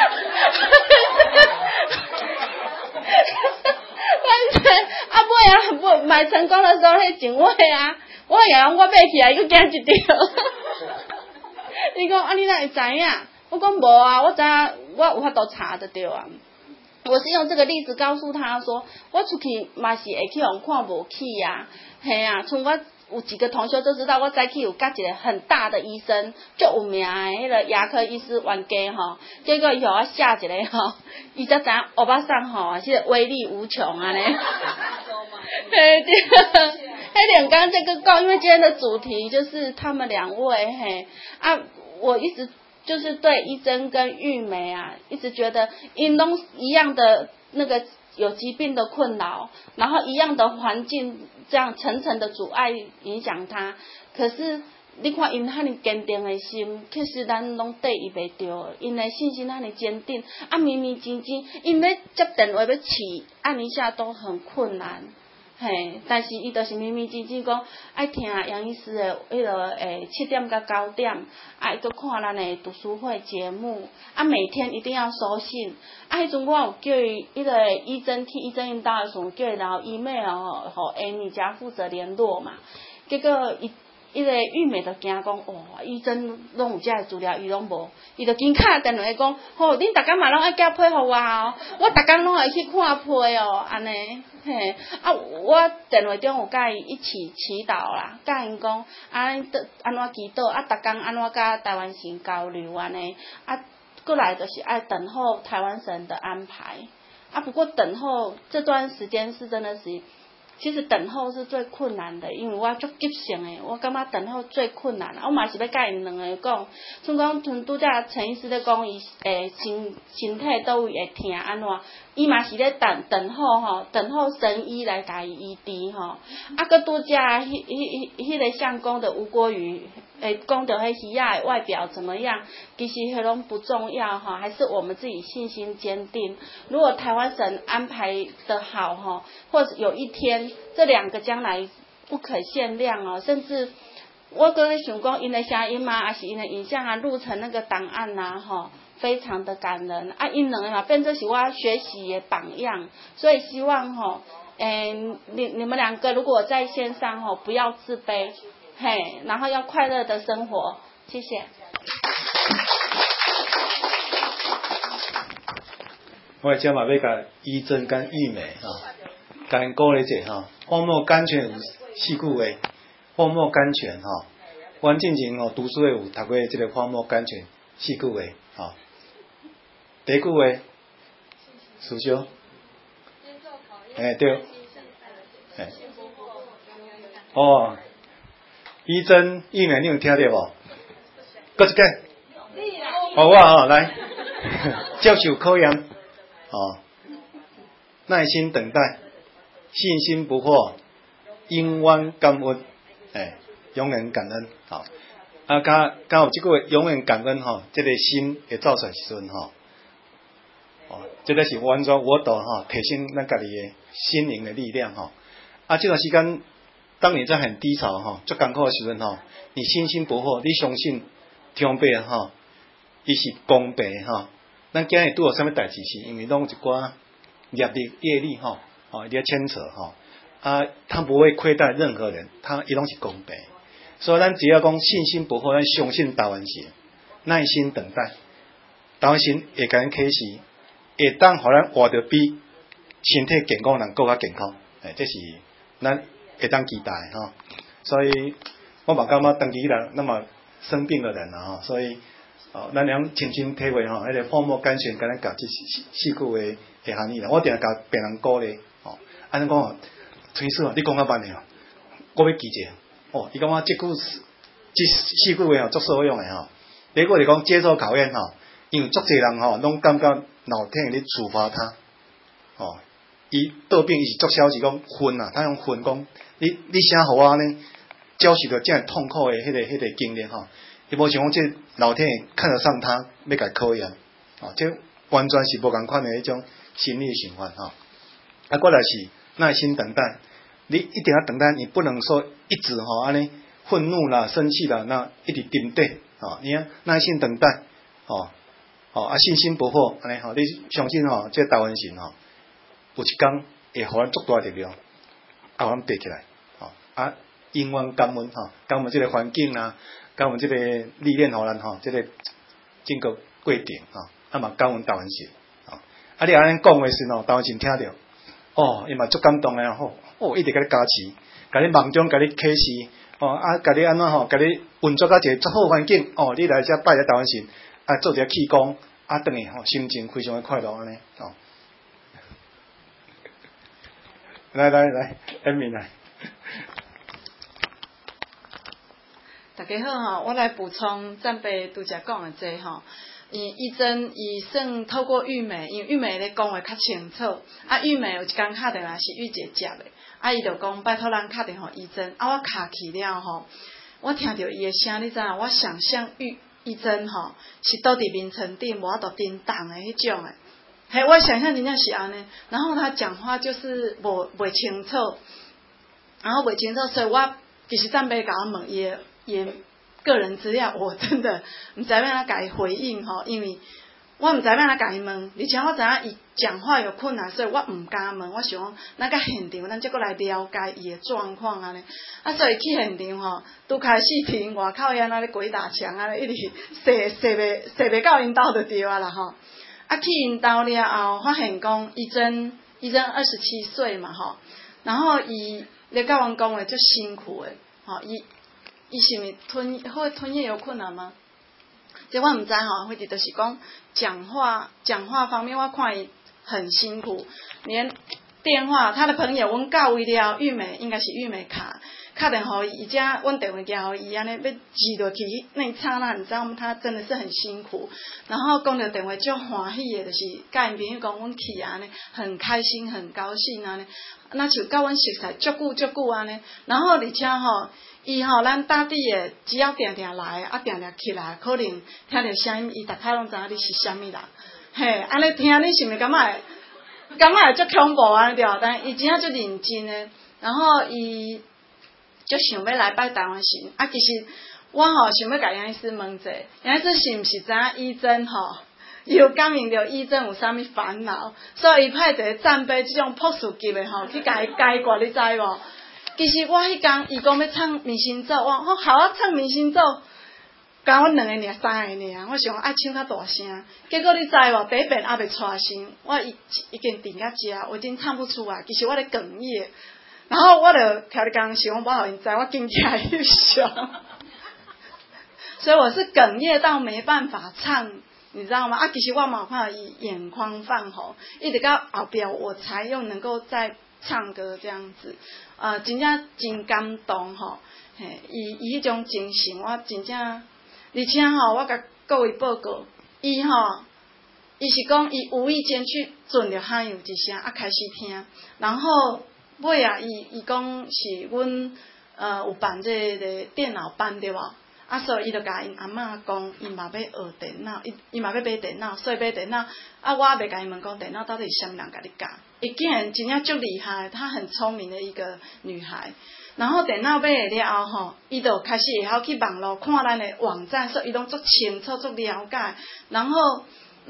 买成功的时候，迄警卫啊，我也讲我买起来，伊佮惊一跳。伊讲啊，你哪会知影？我讲无啊，我知影，我有法度查得到啊。我是用这个例子告诉他说，我出去嘛是会去互看无起啊，嘿啊，像我有几个同学就知道，我早起有甲一个很大的医生，足有名的迄个牙科医师冤家吼，结果伊互我吓一个吼，伊才知影欧巴桑吼是威力无穷安尼。对对，迄两刚这个讲，因为今天的主题就是他们两位嘿啊，我一直就是对一真跟玉梅啊，一直觉得因拢一样的那个有疾病的困扰，然后一样的环境这样层层的阻碍影响他，可是你看因遐尼坚定的心，其实咱拢对伊袂着，因的信心遐尼坚定，啊明明真真，因要接电话要试按一下都很困难。嘿，但是伊就是明明真真讲爱听杨医师的迄个7点到9点，啊，伊搁看咱的读书会节目，啊，每天一定要收信，啊，迄阵我有叫伊迄个医生替医生引导的时候，叫伊然后 email 吼 Amy 家负责联络嘛，结果伊个玉美就惊讲，医生拢有遮个资料，伊拢无，伊就紧敲电话讲，吼，恁逐工嘛拢爱寄批互我哦，我逐工拢会去看批哦，安尼，嘿，啊，我电话中有甲伊一起祈祷啦，甲因讲，安怎祈祷，啊，逐工安怎甲台湾省交流安尼，啊，过来就是爱等候台湾省的安排，啊，不过等候这段时间是真的是。其实等候是最困难的，因为我足急性的，我感觉等候最困难。我嘛是要甲因两个讲，像讲像拄则陈医师咧讲，伊身体倒位会疼安怎，伊嘛是咧等候吼，等候神医来甲伊医治吼。啊，搁拄则迄个相公的吴国瑜。讲到迄鱼仔的外表怎么样，其实迄拢不重要哈，还是我们自己信心坚定。如果台湾省安排的好哈，或者有一天这两个将来不可限量哦，甚至我刚才想讲，因的声音嘛，还是因的影像啊，录成那个档案呐哈，非常的感人啊，因两个嘛变成是我学习的榜样，所以希望哈，你们两个如果在线上哈，不要自卑。嘿，然后要快乐的生活，谢谢。 我今嘛要甲医真跟玉美甲因鼓励者荒漠甘泉有4句话，荒漠甘泉阮进前读书会有读过这个荒漠甘泉4句话第一句话，思想，对，医真玉美，你有听到无？搁一个，我来，接受考验，耐心等待，信心不惑，永远感恩，永远感恩，加有这句话，永远感恩这个心会走出来时阵这个是完全我度提升咱家己的心灵的力量这段时间。当你在很低潮最艰苦的时阵你信心不惑，你相信天父伊是公平咱今日拄有啥物代志是因为拢有一寡业力业力伊咧牵扯他不会亏待任何人，伊拢是公平，所以咱只要讲信心不惑，咱相信台湾神，耐心等待，台湾神会甲咱启示，会当互咱活得比身体健康人更加健康，这是咱。会当期待所以我嘛感觉长期以来那么生病的人所以咱俩亲身体会迄个荒漠甘泉，敢若教这4句话会含义啦。我定甲病人鼓励安尼讲陈医师你讲较慢的我要记者伊感觉这4句话足受用的第一个是讲接受考验因为足侪人拢感觉老天爷咧处罚他伊得病伊是足消极讲恨他用恨讲你啥互我呢？遭受到这样痛苦的迄个经历伊无想讲这老天爷看得上他，要甲考验这完全是无共款的迄种心理循环过来是耐心等待，你一定要等待，你不能说一直安尼愤怒啦、生气啦，那一直顶对你要耐心等待信心不惑安尼你相信这台湾神有一天会互咱足大力量。 啊，阮爬起来，吼啊，永远感恩吼，感恩即个环境啊，感恩即个历练互咱吼，即个整个过程吼，啊嘛感恩台湾神，吼啊，你安尼讲话时吼，台湾神听着，哦，伊嘛足感动诶吼，哦，一直甲你加持，甲你梦中甲你启示，哦啊，甲你安怎吼，甲你运作到一个足好环境，哦，你来遮拜个台湾神，啊，做一个气功，啊，等于吼心情非常诶快乐安尼，哦。来，恩敏来。 大家好吼，我来补充赞贝拄则讲的这吼。伊真算透过玉梅，因为玉梅咧讲话较清楚。啊，玉梅有一工敲电话是玉姐接的，啊，伊就讲拜托咱敲电话伊真，啊，我敲去了吼，我听到伊的声，你知影？我想象伊真吼是倒伫眠床顶，无法度叮当的迄种的。嘿，我想象真正是安尼，然后他讲话就是袂清楚，然后袂清楚，所以我其实赞贝甲我问伊个人资料，我真的毋知要哪甲伊回应吼，因为我毋知要哪甲伊问，而且我知影伊讲话有困难，所以我毋敢问，我想讲咱甲现场，咱再过来了解伊的状况安尼，啊，所以去现场吼，拄开始伫外口遐那咧鬼打墙啊，一直踅袂到因兜就对啊啦吼。啊，去因兜了后，发现讲伊真27岁嘛吼，然后伊咧甲阮讲话足辛苦诶，吼，伊是毋是吞咽有困难吗？这我毋知吼，或者就是讲讲话方面，我看伊很辛苦，连电话他的朋友阮到位了，玉梅应该是玉梅敲电话伊只阮电话交互伊安尼要寄落去那一刹那，你知道吗？他真的是很辛苦。然后讲到电话足欢喜的，就是甲因朋友讲阮去安尼，很开心很高兴安尼，那像甲阮熟悉足久安尼。然后而且吼，伊吼咱大地的只要定来啊，定起来，可能听到声音，伊逐摆拢知影你是啥物人。嘿，安尼听你是毋是感觉会足恐怖安尼对？但伊真正足认真的，然后伊就想要来拜台湾神，啊，其实我吼想要甲杨医师问者，杨医师是毋是知影医真吼，有感应到医真有啥物烦恼，所以伊派一个战杯即种朴素级的吼去甲伊解决，你知无？其实我迄工伊讲要唱明星咒，我好啊唱明星咒，甲我2个尔3个尔，我想爱唱较大声，结果你知无？第一遍还袂出声，我已经顶到遮，我已经唱不出来，其实我咧哽咽。然后我就调伫工想，我互因知，我紧起来翕相，所以我是哽咽到没办法唱，你知道吗？啊，其实我嘛有看到伊眼眶泛红，一直到后边我才又能够再唱歌这样子，真正真感动吼，嘿，伊迄种精神我真正，而且吼，我甲各位报告，伊是讲伊无意间去准着喊有一声，啊开始听，然后。尾啊，伊讲是阮有办这个电脑班对无？啊，所以伊就甲因阿嬷讲，伊嘛要学电脑，伊嘛要买电脑，所以买电脑。啊，我也袂甲伊问讲电脑到底是啥物人甲你教？伊竟然真正足厉害，她很聪明的一个女孩。然后电脑买了后吼，伊就开始会晓去网络看咱的网站，所以伊拢足清楚、足了解。然后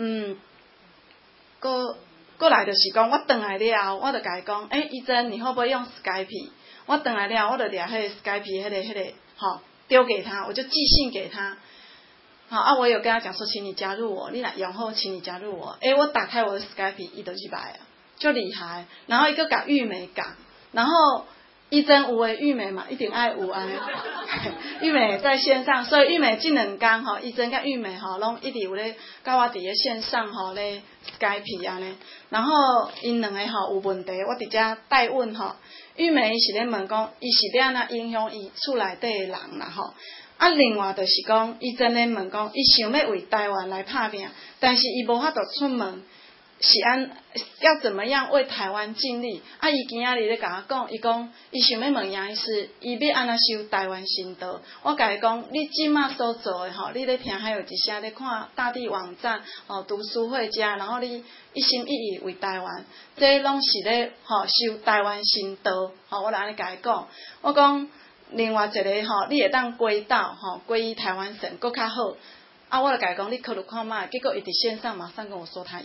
过来就是讲，我回来了后，我就甲伊讲，医生，你会不会用 Skype？ 我回来了，我就掠迄个 Skype 迄个，好丢给他，我就寄信给他。好啊，我有跟他讲说，请你加入我，你来用后，请你加入我。我打开我的 Skype， 伊就去买啊，就厉害。然后一个甲玉梅讲，然后医生有诶玉梅嘛，一定爱有安尼。玉梅在线上，所以玉梅这2天吼，医生甲玉梅吼，拢一直有咧甲我伫咧线上吼咧 Skype 安尼。然后因2个吼有问题，我伫遮代问吼。玉梅是咧问讲，伊是要安怎影响伊厝内底诶人啦吼。啊，另外就是讲，伊真咧问讲，伊想要为台湾来拍拼，但是伊无法度出门。是要怎么样为台湾尽力？啊，伊今仔日咧甲我讲，伊讲伊想要问杨医师，伊要安怎修台湾新道？我甲伊讲，你即马所做诶吼，你咧听还有一些咧看大地网站读书会家，然后你一心一意为台湾，这拢是咧修台湾新道。我就安尼甲伊讲，我讲另外一个你会当归岛归依台湾省，搁较好。啊，我就甲伊讲，你考虑看卖，结果伊伫线上马上跟我说他要。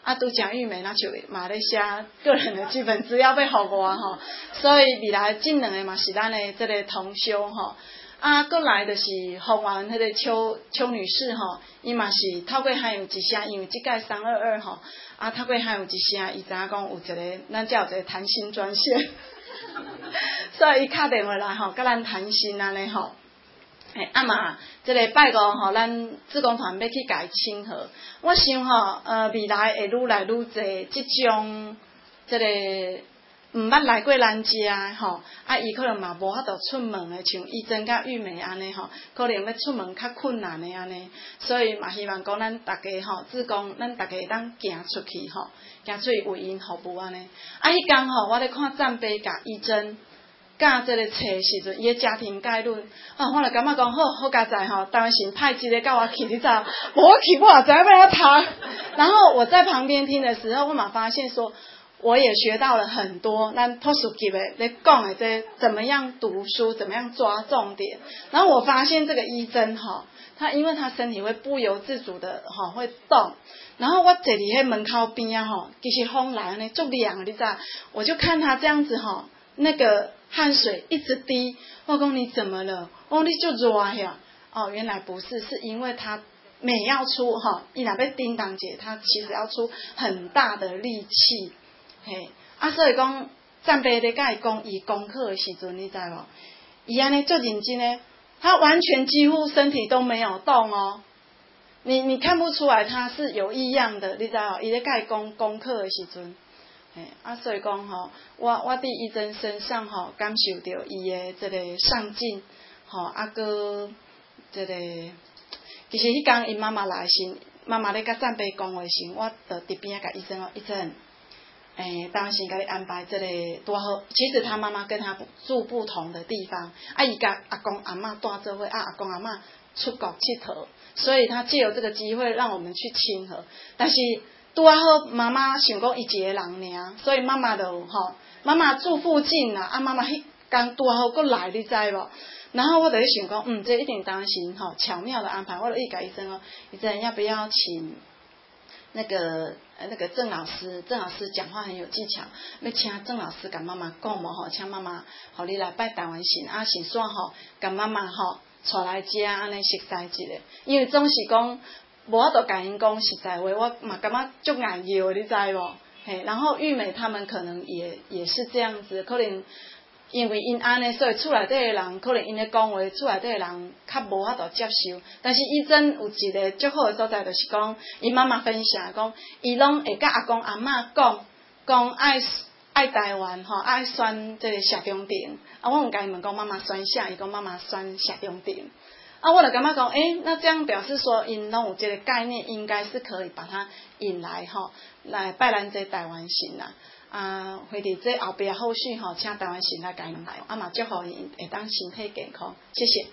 拄讲玉梅那就嘛咧写个人的基本资料要互我吼，所以未来这两个嘛是咱的这个同修吼。过来就是凤凰迄个邱女士吼，伊嘛是透过还有一声，因为即届322吼，透过还有一声，伊知影讲有一个，咱才有一个谈心专线，所以伊敲电话来吼，甲咱谈心安尼吼。嘛，即个拜五吼，咱志工团要去甲伊请贺。我想吼，未来会愈来愈侪即种即个毋捌来过咱家吼，伊可能嘛无法度出门的，像伊珍甲玉梅安尼吼，可能要出门较困难的安尼，所以嘛希望讲咱大家吼，志工咱大家会当行出去吼，行出去为因服务安尼。迄天吼，我咧看赞杯甲伊珍。教这个册时阵，伊的家庭概论，我就感觉讲好佳哉吼，台湾神派一个叫我去，你知道？我去我也知要读。然后我在旁边听的时候，我嘛发现说，我也学到了很多。咱特殊级的咧讲的这怎么样读书，怎么样抓重点。然后我发现这个医生哈，他因为他身体会不由自主的哈会动。然后我坐伫迄门口边啊吼，其实风来安尼足凉，你知道？我就看他这样子哈。那个汗水一直滴，我讲你怎么了？我说你就热呀。原来不是，是因为他每要出伊若要叮当姐，他其实要出很大的力气，所以讲赞杯咧甲伊讲伊功课的时阵，你知无？伊安尼足认真诶，他完全几乎身体都没有动哦。你看不出来他是有异样的，你知道？伊咧甲伊讲功课的时阵。所以讲吼，我伫医生身上吼，感受到伊的这个上进，个这个，其实迄天伊妈妈来时，妈妈咧甲赞杯讲话时，我就伫边仔甲医生医生，当时甲你安排这个多好。其实他妈妈跟他住不同的地方，伊甲阿公阿嬷住做伙，阿公阿嬷出国佚佗，所以他借由这个机会让我们去亲和，但是。拄好妈妈想讲伊一个人尔，所以妈妈就妈妈住附近啦，妈妈迄天拄好过来，你知无？然后我就想讲，这一定当心巧妙的安排。我就一甲医生医生要不要请那个郑老师讲话很有技巧，要请郑老师甲妈妈讲无请妈妈你来拜台湾神，神煞甲妈妈带来遮安尼熟悉一下，因为总是讲。无法度甲因讲实在话，我嘛感觉足硬摇，你知无？然后玉美他们可能也是这样子，可能因为因安尼，所以厝内底的人可能因咧讲话，厝内底的人较无法度接受。但是伊真有一个足好的所在，就是讲伊妈妈分享讲，伊拢会甲阿公阿嬷讲爱台湾爱选这个社中庭。我有甲伊问讲妈妈选啥，伊讲妈妈选社中庭。我就感觉讲，那这样表示说，因拢有这个概念，应该是可以把它引来来拜咱这台湾神啦。或者这后边后续请台湾神来甲因来，嘛祝福因会当身体健康，谢谢。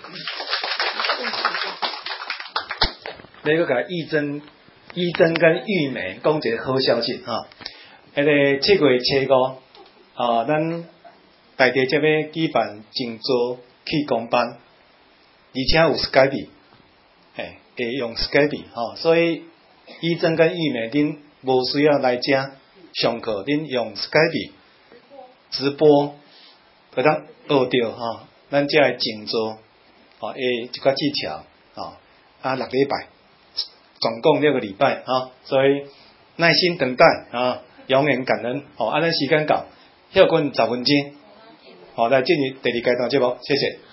那个甲义珍跟玉梅讲一个好消息迄个7月初5，咱大地这要举办静坐气功班。而且有 Skype， 会用 Skype， 所以医生跟玉美恁无需要来遮上课，恁用 Skype 直播，会当学到咱遮的静坐一寡技巧6礼拜，总共6个礼拜所以耐心等待永远感恩咱时间到，休困10分钟，来进入第2阶段节目，谢谢。